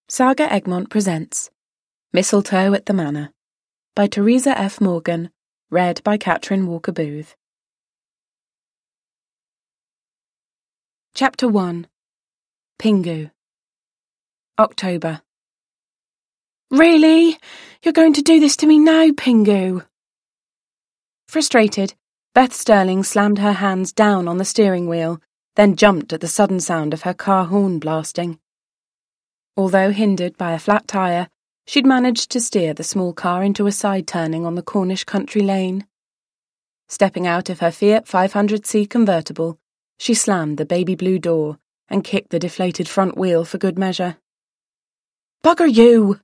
Saga Egmont presents Mistletoe at the Manor by Teresa F. Morgan, read by Catherine Walker Booth. Chapter 1. Pingu. October. Really? You're going to do this to me now, Pingu? Frustrated, Beth Sterling slammed her hands down on the steering wheel, then jumped at the sudden sound of her car horn blasting. Although hindered by a flat tyre, she'd managed to steer the small car into a side turning on the Cornish country lane. Stepping out of her Fiat 500C convertible, she slammed the baby blue door and kicked the deflated front wheel for good measure. Bugger you!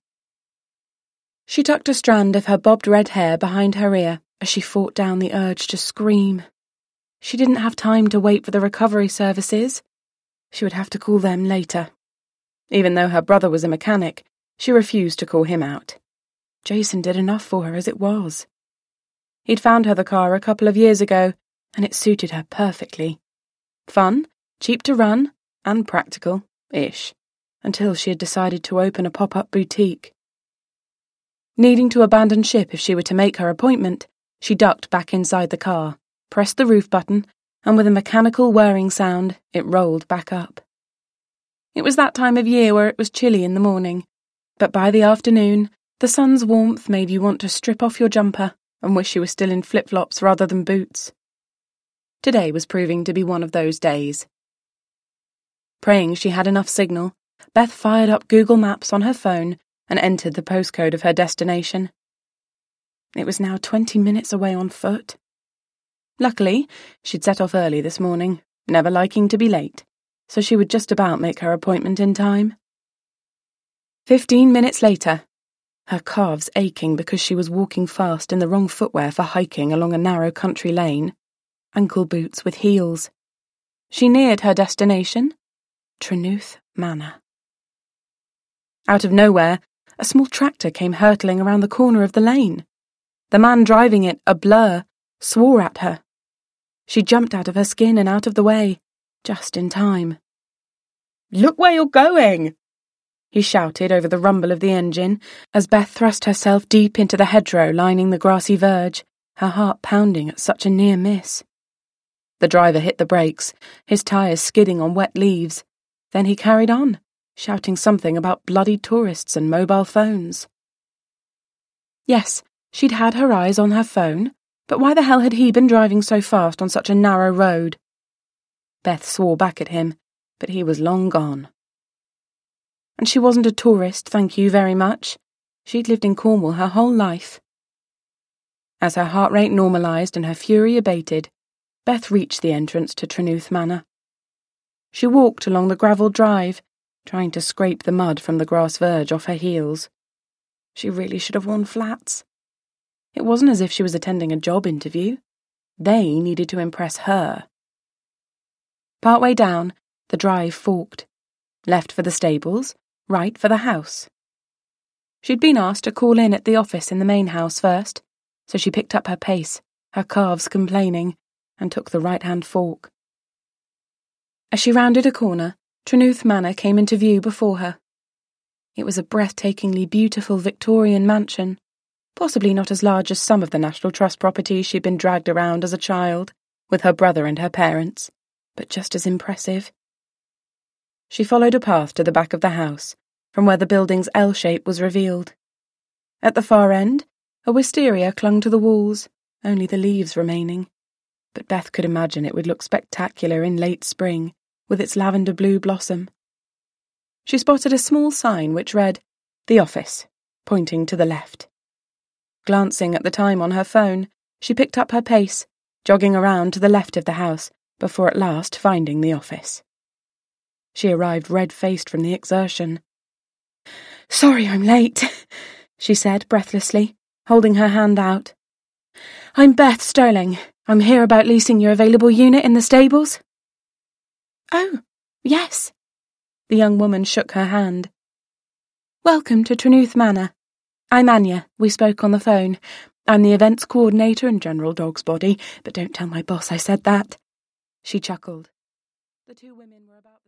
She tucked a strand of her bobbed red hair behind her ear as she fought down the urge to scream. She didn't have time to wait for the recovery services. She would have to call them later. Even though her brother was a mechanic, she refused to call him out. Jason did enough for her as it was. He'd found her the car a couple of years ago, and it suited her perfectly. Fun, cheap to run, and practical-ish, until she had decided to open a pop-up boutique. Needing to abandon ship if she were to make her appointment, she ducked back inside the car, pressed the roof button, and with a mechanical whirring sound, it rolled back up. It was that time of year where it was chilly in the morning, but by the afternoon, the sun's warmth made you want to strip off your jumper and wish you were still in flip-flops rather than boots. Today was proving to be one of those days. Praying she had enough signal, Beth fired up Google Maps on her phone and entered the postcode of her destination. It was now 20 minutes away on foot. Luckily, she'd set off early this morning, never liking to be late, so she would just about make her appointment in time. 15 minutes later, her calves aching because she was walking fast in the wrong footwear for hiking along a narrow country lane, ankle boots with heels. She neared her destination, Trenewth Manor. Out of nowhere, a small tractor came hurtling around the corner of the lane. The man driving it, a blur, swore at her. She jumped out of her skin and out of the way, just in time. "Look where you're going!" he shouted over the rumble of the engine as Beth thrust herself deep into the hedgerow lining the grassy verge, her heart pounding at such a near miss. The driver hit the brakes, his tyres skidding on wet leaves. Then he carried on, shouting something about bloody tourists and mobile phones. Yes, she'd had her eyes on her phone, but why the hell had he been driving so fast on such a narrow road? Beth swore back at him, but he was long gone. And she wasn't a tourist, thank you very much. She'd lived in Cornwall her whole life. As her heart rate normalised and her fury abated, Beth reached the entrance to Trenewth Manor. She walked along the gravel drive, trying to scrape the mud from the grass verge off her heels. She really should have worn flats. It wasn't as if she was attending a job interview. They needed to impress her. Partway down, the drive forked. Left for the stables, right for the house. She'd been asked to call in at the office in the main house first, so she picked up her pace, her calves complaining, and took the right-hand fork. As she rounded a corner, Trenewth Manor came into view before her. It was a breathtakingly beautiful Victorian mansion, possibly not as large as some of the National Trust properties she'd been dragged around as a child, with her brother and her parents, but just as impressive. She followed a path to the back of the house, from where the building's L shape was revealed. At the far end, a wisteria clung to the walls, only the leaves remaining, but Beth could imagine it would look spectacular in late spring, with its lavender blue blossom. She spotted a small sign which read, "The Office," pointing to the left. Glancing at the time on her phone, she picked up her pace, jogging around to the left of the house, before at last finding the office. She arrived red-faced from the exertion. "Sorry I'm late," she said breathlessly, holding her hand out. "I'm Beth Sterling. I'm here about leasing your available unit in the stables." "Oh, yes." The young woman shook her hand. "Welcome to Trenewth Manor. I'm Anya. We spoke on the phone. I'm the events coordinator and general dog's body, but don't tell my boss I said that." She chuckled. The two women were about